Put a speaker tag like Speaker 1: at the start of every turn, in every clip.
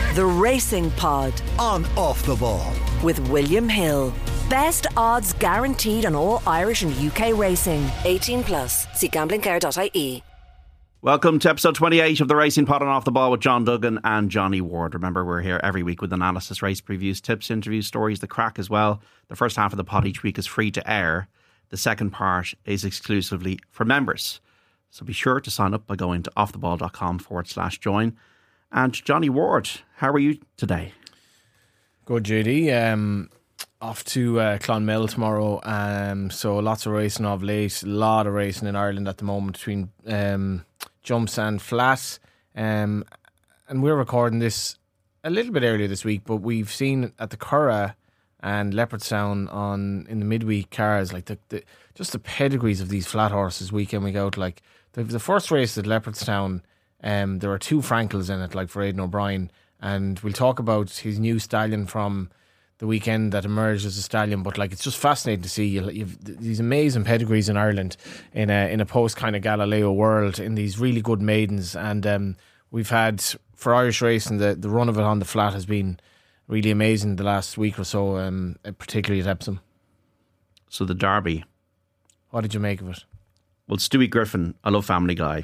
Speaker 1: The Racing Pod
Speaker 2: on Off the Ball
Speaker 1: with William Hill. Best odds guaranteed on all Irish and UK racing. 18 plus. See gamblingcare.ie.
Speaker 3: Welcome to episode 28 of the Racing Pod on Off the Ball with John Duggan and Johnny Ward. Remember, we're here every week with analysis, race previews, tips, interviews, stories, the crack as well. The first half of the pod each week is free to air. The second part is exclusively for members. So be sure to sign up by going to offtheball.com/join. And Johnny Ward, how are you today?
Speaker 4: Good, JD. Off to Clonmel tomorrow. So lots of racing of late. A lot of racing in Ireland at the moment between jumps and flats. And we're recording this a little bit earlier this week, but we've seen at the Curragh and Leopardstown in the midweek cars, like just the pedigrees of these flat horses week in, week out. Like the first race at Leopardstown, there are two Frankels in it, like for Aidan O'Brien, and we'll talk about his new stallion from the weekend that emerged as a stallion. But like, it's just fascinating to see you've these amazing pedigrees in Ireland in a post kind of Galileo world, in these really good maidens. And we've had, for Irish racing, the run of it on the flat has been really amazing the last week or so, particularly at Epsom.
Speaker 3: So the Derby,
Speaker 4: what did you make of it?
Speaker 3: Well, Stewie Griffin, I love Family Guy.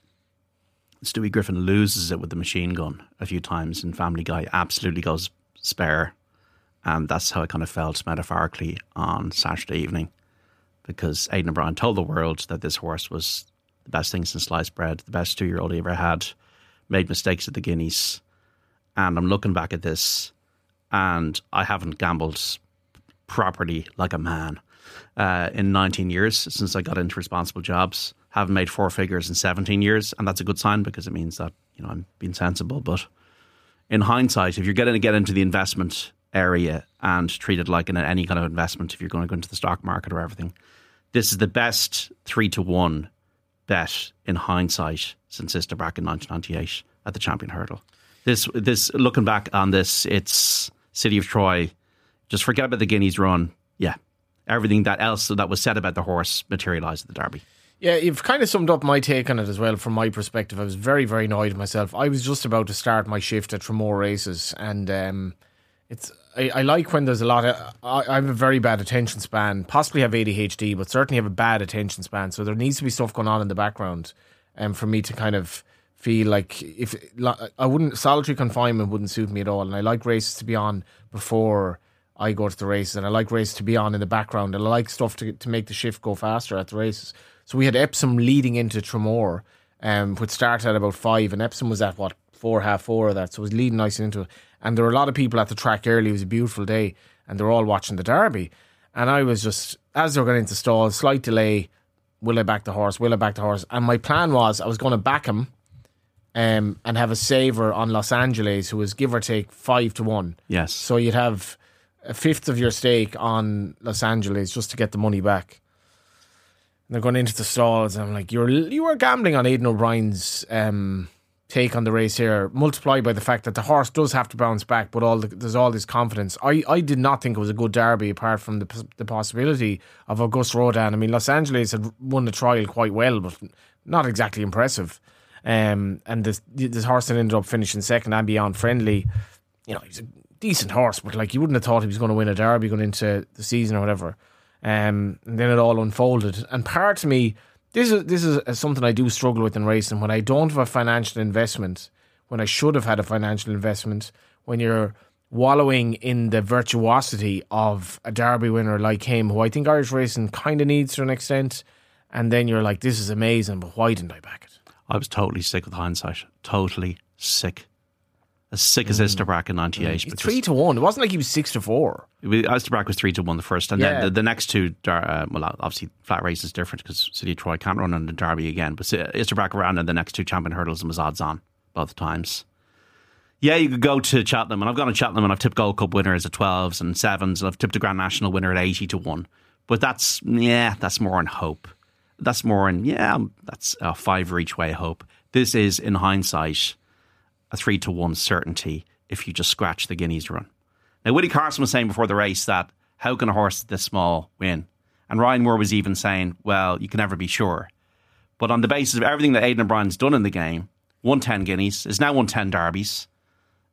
Speaker 3: Stewie Griffin loses it with the machine gun a few times, and Family Guy absolutely goes spare. And that's how I kind of felt metaphorically on Saturday evening, because Aidan O'Brien told the world that this horse was the best thing since sliced bread, the best 2-year-old he ever had, made mistakes at the Guineas. And I'm looking back at this, and I haven't gambled properly like a man in 19 years since I got into responsible jobs. Haven't made 4 figures in 17 years, and that's a good sign, because it means that, you know, I'm being sensible. But in hindsight, if you're going to get into the investment area and treat it like any kind of investment, if you're going to go into the stock market or everything, this is the best 3-1 bet in hindsight since Istabrack in 1998 at the Champion Hurdle. This looking back on this, it's City of Troy. Just forget about the Guineas run. Yeah, everything that else that was said about the horse materialised at the Derby.
Speaker 4: Yeah, you've kind of summed up my take on it as well from my perspective. I was very, very annoyed with myself. I was just about to start my shift at Tramore Races, and I like when there's a lot of... I have a very bad attention span, possibly have ADHD, but certainly have a bad attention span. So there needs to be stuff going on in the background for me to kind of feel like solitary confinement wouldn't suit me at all. And I like races to be on before I go to the races, and I like races to be on in the background, and I like stuff to make the shift go faster at the races. So we had Epsom leading into Tramore, which started at about 5, and Epsom was at 4, half 4 of that, so it was leading nicely into it. And there were a lot of people at the track early. It was a beautiful day, and they were all watching the Derby. And I was just, as they were getting into stalls, slight delay, will I back the horse? And my plan was I was going to back him and have a saver on Los Angeles, who was give or take 5-1.
Speaker 3: Yes.
Speaker 4: So you'd have a fifth of your stake on Los Angeles just to get the money back. And they're going into the stalls, and I'm like, you were gambling on Aidan O'Brien's take on the race here, multiplied by the fact that the horse does have to bounce back, but there's all this confidence. I did not think it was a good Derby, apart from the possibility of Auguste Rodin. I mean, Los Angeles had won the trial quite well, but not exactly impressive. And this horse that ended up finishing second, and Beyond Friendly, you know, he's a decent horse, but like, you wouldn't have thought he was going to win a Derby going into the season or whatever. And then it all unfolded. And part of me, this is something I do struggle with in racing, when I don't have a financial investment, when I should have had a financial investment, when you're wallowing in the virtuosity of a Derby winner like him, who I think Irish racing kind of needs to an extent, and then you're like, this is amazing, but why didn't I back it?
Speaker 3: I was totally sick with hindsight. Totally sick. As sick as Istabrack in 98.
Speaker 4: It's 3-1. It wasn't like he was 6-4.
Speaker 3: Istabrack was 3-1 the first, and then the next two, well, obviously flat race is different because City of Troy can't run on the Derby again, but Istabrack ran in the next two Champion Hurdles and was odds on both times. Yeah, you could go to Cheltenham, and I've gone to Cheltenham and I've tipped Gold Cup winners at 12s and 7s, and I've tipped a Grand National winner at 80-1. But that's more in hope. That's more in, that's a 5 each way hope. This is, in hindsight, a 3-1 certainty if you just scratch the Guineas run. Now, Willie Carson was saying before the race that how can a horse this small win? And Ryan Moore was even saying, well, you can never be sure. But on the basis of everything that Aidan O'Brien's done in the game, won 10 Guineas, is now won 10 Derbies,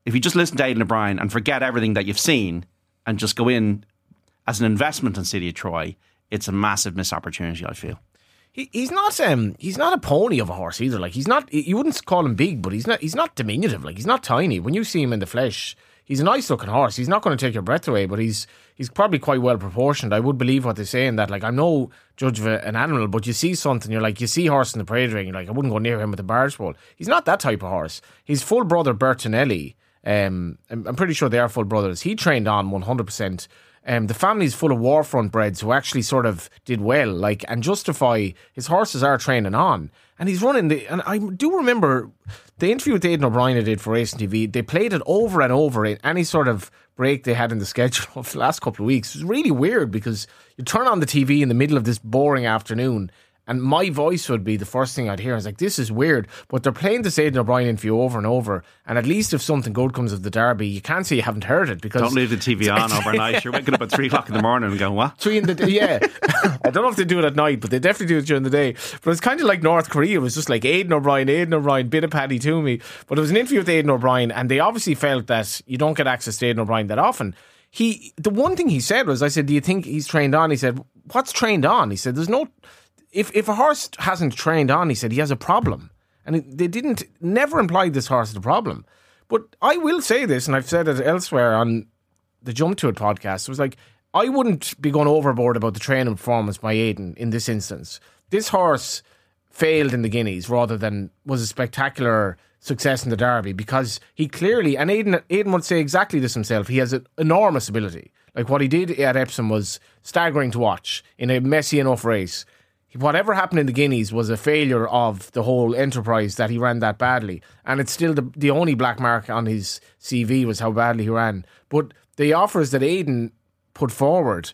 Speaker 3: if you just listen to Aidan O'Brien and forget everything that you've seen and just go in as an investment in City of Troy, it's a massive missed opportunity, I feel.
Speaker 4: He's not a pony of a horse either. Like, he's not, you wouldn't call him big, but he's not diminutive. Like, he's not tiny. When you see him in the flesh, he's a nice looking horse. He's not going to take your breath away, but he's probably quite well proportioned. I would believe what they're saying, that, like, I'm no judge of an animal, but you see something, you're like, you see horse in the parade ring, you're like, I wouldn't go near him with a barge pole. He's not that type of horse. His full brother Bertinelli, I'm pretty sure they are full brothers. He trained on 100%. The family's full of Warfront breds who actually sort of did well, like, and Justify, his horses are training on. And he's running and I do remember the interview with Aidan O'Brien I did for Racing TV. They played it over and over in any sort of break they had in the schedule of the last couple of weeks. It was really weird because you turn on the TV in the middle of this boring afternoon and my voice would be the first thing I'd hear. I was like, this is weird. But they're playing this Aidan O'Brien interview over and over. And at least if something good comes of the Derby, you can't say you haven't heard it. Because
Speaker 3: don't leave the TV on overnight. You're waking up at 3 o'clock in the morning and going, what?
Speaker 4: 3 in the day, yeah. I don't know if they do it at night, but they definitely do it during the day. But it's kind of like North Korea. It was just like Aidan O'Brien, bit of Paddy Toomey. But it was an interview with Aidan O'Brien, and they obviously felt that you don't get access to Aidan O'Brien that often. The one thing he said was, I said, do you think he's trained on? He said, what's trained on? He said, there's no... If a horse hasn't trained on, he said, he has a problem. And they never implied this horse had a problem. But I will say this, and I've said it elsewhere on the Jump to It podcast, it was like, I wouldn't be going overboard about the training performance by Aidan in this instance. This horse failed in the Guineas rather than was a spectacular success in the Derby, because he clearly, and Aidan would say exactly this himself, he has an enormous ability. Like, what he did at Epsom was staggering to watch in a messy enough race. Whatever happened in the Guineas was a failure of the whole enterprise, that he ran that badly. And it's still the only black mark on his CV was how badly he ran. But the offers that Aidan put forward,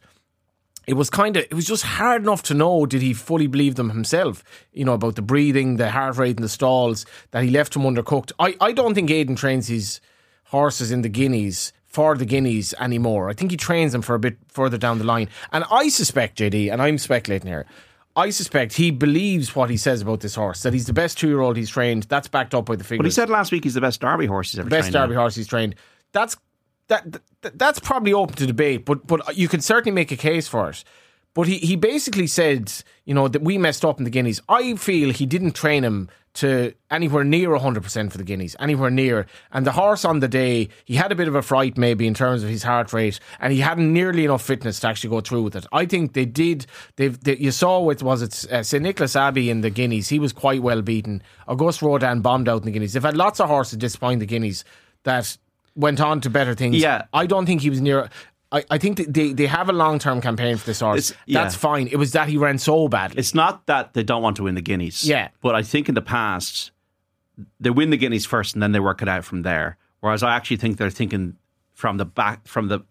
Speaker 4: it was just hard enough to know, did he fully believe them himself? You know, about the breathing, the heart rate in the stalls, that he left him undercooked. I don't think Aidan trains his horses in the Guineas for the Guineas anymore. I think he trains them for a bit further down the line. And I suspect, JD, and I'm speculating here, I suspect he believes what he says about this horse, that he's the best 2-year-old he's trained. That's backed up by the figures.
Speaker 3: But he said last week he's the best Derby horse he's ever trained.
Speaker 4: Best Derby horse he's trained. That's probably open to debate, but you can certainly make a case for it. But he basically said, you know, that we messed up in the Guineas. I feel he didn't train him to anywhere near 100% for the Guineas, anywhere near. And the horse on the day, he had a bit of a fright maybe in terms of his heart rate, and he hadn't nearly enough fitness to actually go through with it. I think they did. You saw with, St. Nicholas Abbey in the Guineas, he was quite well beaten. Auguste Rodin bombed out in the Guineas. They've had lots of horses disappoint the Guineas that went on to better things.
Speaker 3: Yeah.
Speaker 4: I don't think he was near... I think they have a long-term campaign for this horse. That's fine. It was that he ran so badly.
Speaker 3: It's not that they don't want to win the Guineas.
Speaker 4: Yeah.
Speaker 3: But I think in the past, they win the Guineas first and then they work it out from there. Whereas I actually think they're thinking from the back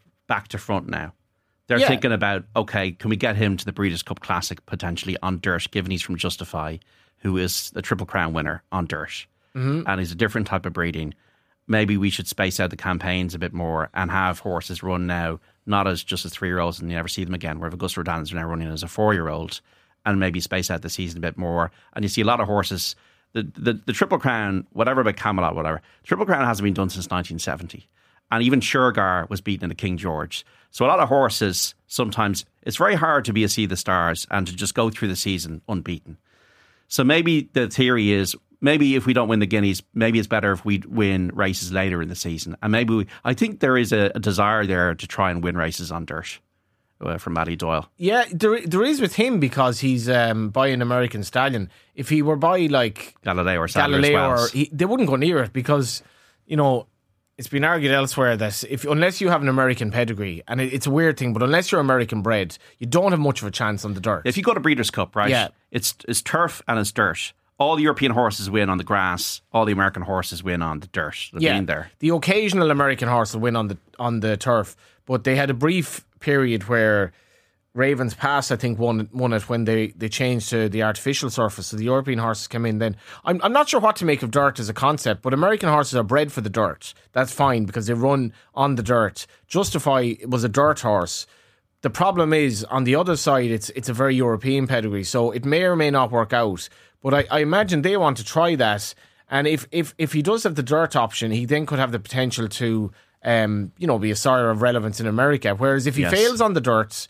Speaker 3: to front now. They're thinking about, okay, can we get him to the Breeders' Cup Classic potentially on dirt, given he's from Justify, who is the Triple Crown winner on dirt. Mm-hmm. And he's a different type of breeding. Maybe we should space out the campaigns a bit more and have horses run now, not as just as 3-year-olds and you never see them again, where Auguste Rodin's now running as a 4-year-old, and maybe space out the season a bit more. And you see a lot of horses, the Triple Crown, whatever about Camelot, whatever, Triple Crown hasn't been done since 1970. And even Shergar was beaten in the King George. So a lot of horses, sometimes it's very hard to be a Sea of the Stars and to just go through the season unbeaten. So maybe the theory is, maybe if we don't win the Guineas, maybe it's better if we win races later in the season. And maybe I think there is a desire there to try and win races on dirt from Matty Doyle. Yeah,
Speaker 4: there is with him, because he's by an American stallion. If he were by like
Speaker 3: Galileo or Galileo,
Speaker 4: they wouldn't go near it, because, you know, it's been argued elsewhere that unless you have an American pedigree, and it's a weird thing, but unless you're American bred, you don't have much of a chance on the dirt.
Speaker 3: If you go to Breeders' Cup, right? Yeah. It's turf and it's dirt. All the European horses win on the grass. All the American horses win on the dirt. Being there.
Speaker 4: The occasional American horse will win on the turf, but they had a brief period where Ravens Pass, I think, won it when they changed to the artificial surface. So the European horses came in then. I'm not sure what to make of dirt as a concept, but American horses are bred for the dirt. That's fine, because they run on the dirt. Justify was a dirt horse. The problem is, on the other side, it's a very European pedigree, so it may or may not work out. But I imagine they want to try that. And if he does have the dirt option, he then could have the potential to, be a sire of relevance in America. Whereas if he fails on the dirt,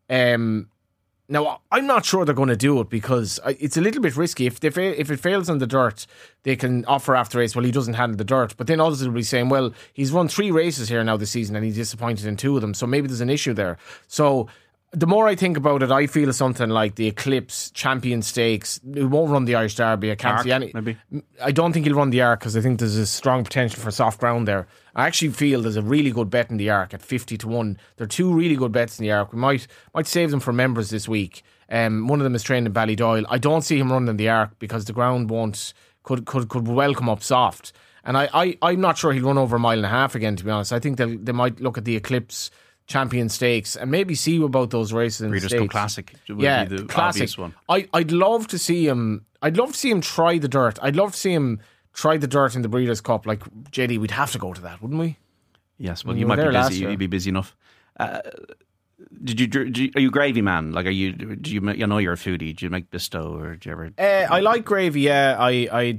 Speaker 4: now I'm not sure they're going to do it because it's a little bit risky. If it fails on the dirt, they can offer after race, well, he doesn't handle the dirt. But then others will be saying, well, he's run 3 races here now this season and he's disappointed in 2 of them. So maybe there's an issue there. So the more I think about it, I feel something like the Eclipse, Champion Stakes. He won't run the Irish Derby. I can't see any. Maybe. I don't think he'll run the Arc because I think there's a strong potential for soft ground there. I actually feel there's a really good bet in the Arc at 50-1. There are 2 really good bets in the Arc. We might save them for members this week. One of them is trained in Ballydoyle. I don't see him running the Arc because the ground could well come up soft. And I'm not sure he'll run over 1.5 miles again, to be honest. I think they might look at the Eclipse, Champion Stakes and maybe see about those races in
Speaker 3: Breeders'
Speaker 4: the States.
Speaker 3: Cup Classic would be the
Speaker 4: classic
Speaker 3: obvious one.
Speaker 4: I'd love to see him try the dirt. I'd love to see him try the dirt in the Breeders' Cup. Like, JD, we'd have to go to that, wouldn't we?
Speaker 3: Yes, well, you might be busy. You'd be busy enough. Are you gravy man? Like, do you know you're a foodie? Do you make Bisto or do you ever?
Speaker 4: I like gravy. Yeah, I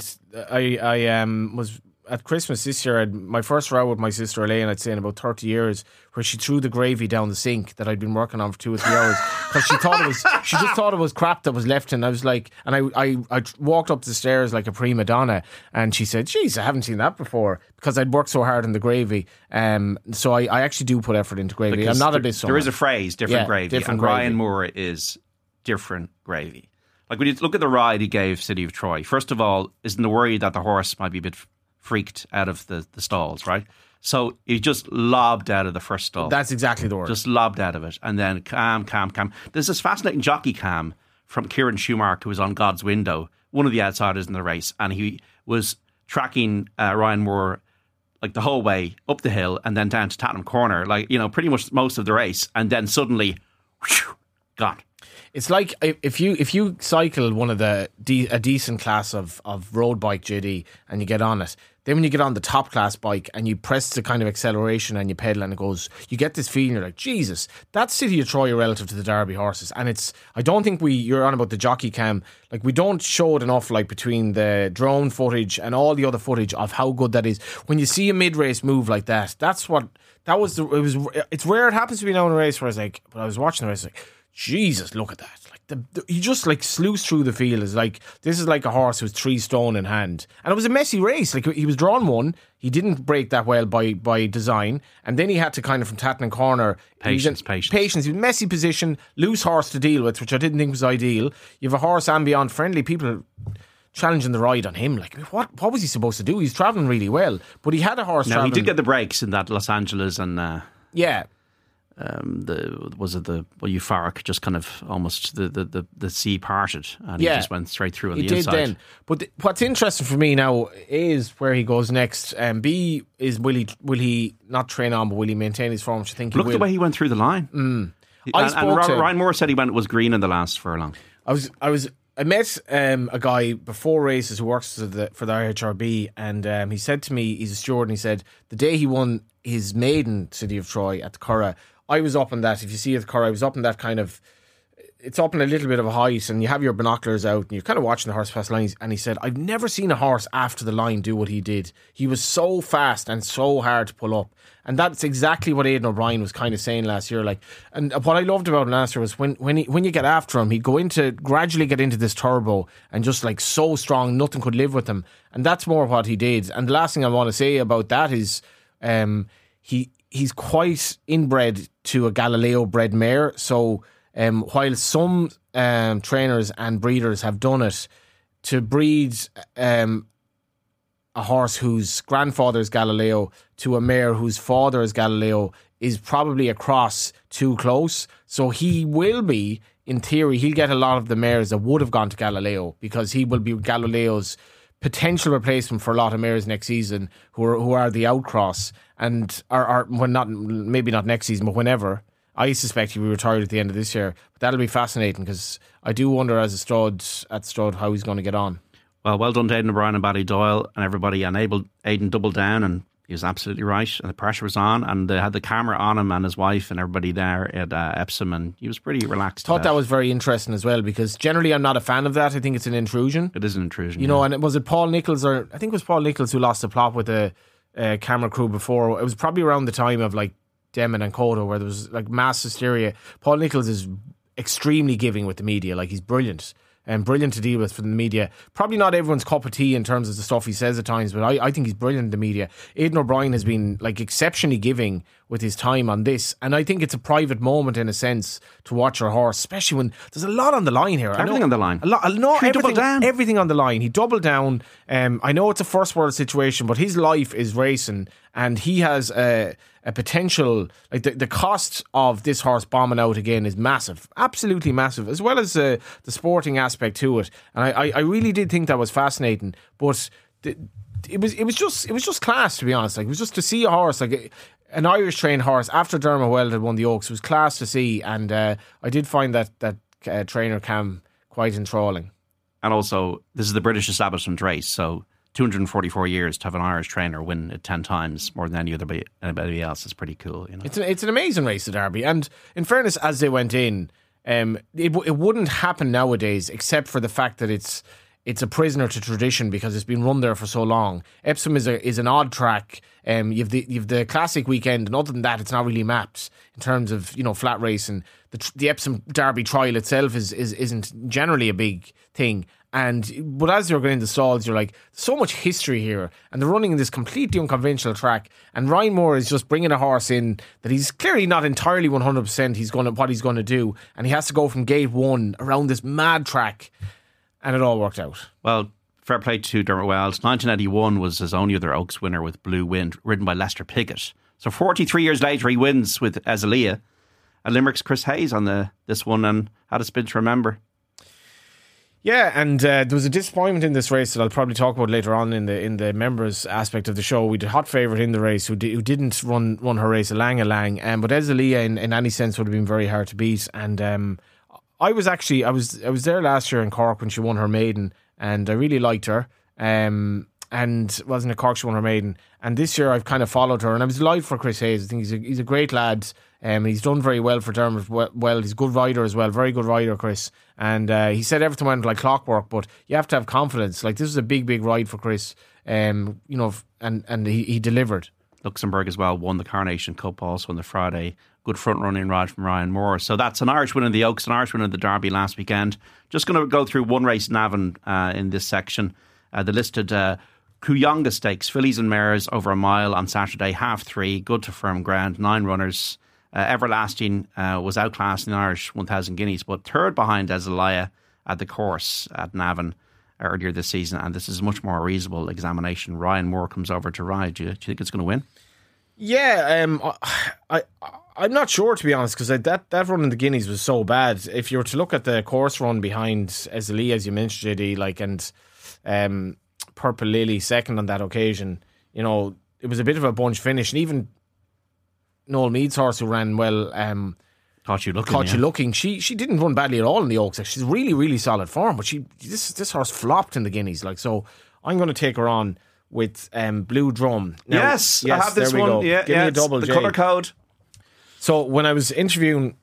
Speaker 4: was at Christmas this year. I had my first row with my sister Elaine, I'd say in about 30 years, where she threw the gravy down the sink that I'd been working on for 2 or 3 hours because she just thought it was crap that was left. And I was like, and I walked up the stairs like a prima donna, and she said, "Geez, I haven't seen that before," because I'd worked so hard in the gravy. So I actually do put effort into gravy.
Speaker 3: Because
Speaker 4: I'm not a bit.
Speaker 3: There is a phrase, different gravy,
Speaker 4: different
Speaker 3: and
Speaker 4: gravy.
Speaker 3: Ryan Moore is different gravy. Like when you look at the ride he gave City of Troy, first of all, isn't the worry that the horse might be a bit freaked out of the stalls, right? So he just lobbed out of the first stall.
Speaker 4: That's exactly the word.
Speaker 3: Just lobbed out of it. And then calm. There's this fascinating jockey cam from Kieran Schumacher, who was on God's Window, one of the outsiders in the race, and he was tracking Ryan Moore like the whole way up the hill and then down to Tottenham Corner, like, pretty much most of the race, and then suddenly, whew, gone.
Speaker 4: It's like if you cycle one of a decent class of road bike, JD, and you get on it, then when you get on the top class bike and you press the kind of acceleration and you pedal and it goes, you get this feeling, you're like, Jesus, that's City of Troy relative to the Derby horses. And I don't think you're on about the jockey cam, like we don't show it enough, like between the drone footage and all the other footage of how good that is. When you see a mid-race move like that, it's rare it happens to me now in a race where I was watching the race, like, Jesus, look at that. Like he just like slews through the field. This is like a horse who's 3 stone in hand. And it was a messy race. Like he was drawn 1. He didn't break that well by design. And then he had to kind of from Tottenham Corner.
Speaker 3: Patience.
Speaker 4: He was in messy position, loose horse to deal with, which I didn't think was ideal. You have a horse ambient friendly, people challenging the ride on him. Like, what was he supposed to do? He's travelling really well. But he had a horse travelling.
Speaker 3: He did get the breaks in that Los Angeles and
Speaker 4: yeah.
Speaker 3: Euphoric, just kind of almost the sea parted and he just went straight through on the inside. He did then.
Speaker 4: But what's interesting for me now is where he goes next. B is will he not train on, but will he maintain his form? Which I think he will.
Speaker 3: Look at the way he went through the line. Ryan Moore said he was green in the last furlong.
Speaker 4: I met a guy before races who works for the IHRB, and he said to me, he's a steward, and he said the day he won his maiden City of Troy at the Curragh, I was up on that. If you see at the Curragh, I was up on that kind of. It's up in a little bit of a height, and you have your binoculars out, and you're kind of watching the horse pass lines. And he said, "I've never seen a horse after the line do what he did. He was so fast and so hard to pull up." And that's exactly what Aidan O'Brien was kind of saying last year. Like, and what I loved about him last year was when you get after him, he'd gradually get into this turbo and just like so strong, nothing could live with him. And that's more what he did. And the last thing I want to say about that is, he's quite inbred to a Galileo bred mare. So while some trainers and breeders have done it to breed a horse whose grandfather is Galileo to a mare whose father is Galileo is probably a cross too close. So he will be, in theory, he'll get a lot of the mares that would have gone to Galileo because he will be Galileo's potential replacement for a lot of mares next season who are the outcross and are when not, maybe not next season, but whenever. I suspect he'll be retired at the end of this year. But that'll be fascinating because I do wonder as a stud how he's going to get on.
Speaker 3: Well done to Aidan O'Brien and Ballydoyle and everybody, and Aidan doubled down and He was absolutely right, and the pressure was on, and they had the camera on him and his wife and everybody there at Epsom, and he was pretty relaxed.
Speaker 4: Thought that was very interesting as well, because generally I'm not a fan of that. I think it's an intrusion.
Speaker 3: It is an intrusion,
Speaker 4: you know. And was it Paul Nicholls, or I think it was Paul Nicholls who lost the plot with the camera crew before? It was probably around the time of like Demon and Cotto, where there was like mass hysteria. Paul Nicholls is extremely giving with the media, like he's brilliant. And brilliant to deal with for the media. Probably not everyone's cup of tea in terms of the stuff he says at times, but I think he's brilliant in the media. Aidan O'Brien has been like exceptionally giving with his time on this, and I think it's a private moment in a sense to watch your horse, especially when there's a lot on the line here.
Speaker 3: Everything on the line.
Speaker 4: Everything on the line. He doubled down. I know it's a first world situation, but his life is racing, and he has a potential, like the cost of this horse bombing out again is massive, absolutely massive, as well as the sporting aspect to it. And I really did think that was fascinating, but it was just class, to be honest. Like, it was just to see a horse, like an Irish trained horse after Dermot Weld had won the Oaks. It was class to see, and I did find that trainer Cam quite enthralling.
Speaker 3: And also, this is the British Establishment race, so 244 years to have an Irish trainer win it 10 times more than anybody else is pretty cool. You know,
Speaker 4: it's an amazing race, the Derby. And in fairness, as they went in, it wouldn't happen nowadays, except for the fact that it's a prisoner to tradition because it's been run there for so long. Epsom is an odd track. You've the classic weekend, and other than that, it's not really mapped in terms of, you know, flat racing. The Epsom Derby trial itself isn't generally a big thing. But as you're getting the stalls, you're like, so much history here, and they're running in this completely unconventional track. And Ryan Moore is just bringing a horse in that he's clearly not entirely 100% what he's going to do, and he has to go from gate one around this mad track, and it all worked out.
Speaker 3: Well, fair play to Dermot Wells. 1981 was his only other Oaks winner with Blue Wind, ridden by Lester Piggott. So 43 years later, he wins with Azalea. And Limerick's Chris Hayes on this one, and had a spin to remember.
Speaker 4: Yeah, and there was a disappointment in this race that I'll probably talk about later on in the members aspect of the show. We had a hot favourite in the race who didn't run her race, Alang Alang, but Azalea in any sense would have been very hard to beat. And I was there last year in Cork when she won her maiden, and I really liked her. And wasn't it Cork she won her maiden? And this year I've kind of followed her, and I was delighted for Chris Hayes. I think he's a great lad. He's done very well for Dermot. Well, he's a good rider as well. Very good rider, Chris. And he said everything went like clockwork, but you have to have confidence. Like, this is a big ride for Chris. You know, and he delivered.
Speaker 3: Luxembourg as well won the Coronation Cup also on the Friday. Good front running ride from Ryan Moore. So that's an Irish win in the Oaks, an Irish win in the Derby last weekend. Just going to go through one race in Navan in this section. The listed Kuyonga Stakes, fillies and mares over a mile on Saturday, 3:30, good to firm ground, 9 runners. Everlasting was outclassed in the Irish 1,000 guineas, but third behind Azalea at the course at Navan earlier this season, and this is a much more reasonable examination. Ryan Moore comes over to ride. Do you think it's going to win?
Speaker 4: Yeah, I'm not sure, to be honest, because that run in the Guineas was so bad. If you were to look at the course run behind Azalea, as you mentioned, JD, like, and Purple Lily second on that occasion, you know, it was a bit of a bunch finish, and even Noel Mead's horse, who ran well,
Speaker 3: Caught You Looking.
Speaker 4: She didn't run badly at all in the Oaks. She's really, really solid form, but this horse flopped in the Guineas. Like, so I'm going to take her on with Blue Drum. Now,
Speaker 3: yes, I have this one.
Speaker 4: Go.
Speaker 3: Yeah,
Speaker 4: Give me a double
Speaker 3: the
Speaker 4: J.
Speaker 3: colour code.
Speaker 4: So when I interviewed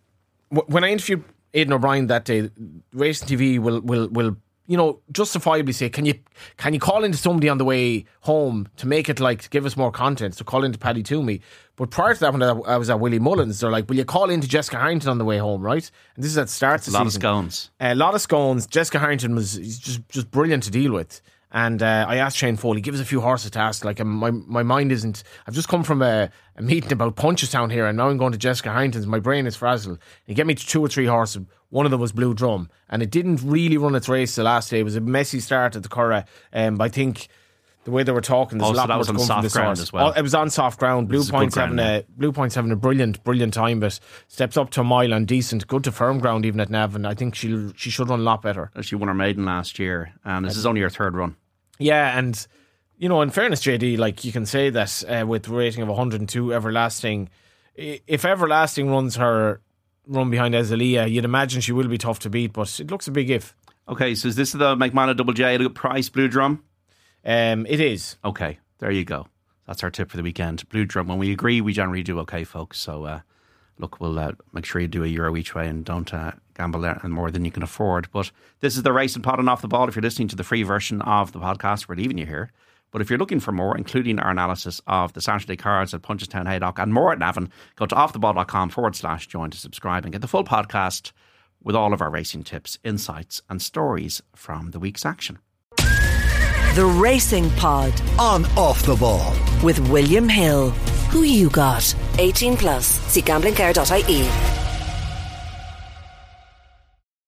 Speaker 4: Aidan O'Brien that day, Racing TV will you know, justifiably say, can you call into somebody on the way home to make it like, to give us more content, so call into Paddy Toomey. But prior to that, when I was at Willie Mullins, they're like, will you call into Jessica Harrington on the way home, right? And this is at the start of the season.
Speaker 3: A lot of scones.
Speaker 4: Jessica Harrington was just brilliant to deal with. And I asked Shane Foley, give us a few horses to ask. Like, my mind isn't... I've just come from a meeting about Punchestown here, and now I'm going to Jessica Harrington's. My brain is frazzled. He gave me 2 or 3 horses. One of them was Blue Drum, and it didn't really run its race the last day. It was a messy start at the Curragh. I think the way they were talking, there's a lot more to come from this horse.
Speaker 3: As well.
Speaker 4: It was on soft ground. Blue Point's having a brilliant time, but steps up to a mile on decent, good to firm ground even at Navan. I think she should run a lot better.
Speaker 3: She won her maiden last year, and this is only her third run.
Speaker 4: Yeah, and you know, in fairness, JD, like, you can say that with a rating of 102, Everlasting, if Everlasting runs her run behind Azalea, you'd imagine she will be tough to beat, but it looks a big if.
Speaker 3: Okay, so is this the McMahon Double J at a good price, Blue Drum?
Speaker 4: It is.
Speaker 3: Okay, there you go. That's our tip for the weekend. Blue Drum. When we agree, we generally do okay, folks. So, look, we'll make sure you do €1 each way and don't gamble more than you can afford. But this is the Racing Pod and Off the Ball. If you're listening to the free version of the podcast, we're leaving you here. But if you're looking for more, including our analysis of the Saturday cards at Punchestown, Haydock and more at Navan, go to offtheball.com/join to subscribe and get the full podcast with all of our racing tips, insights and stories from the week's action.
Speaker 1: The Racing Pod
Speaker 2: on Off the Ball
Speaker 1: with William Hill. Who you got? 18 plus. See gamblingcare.ie.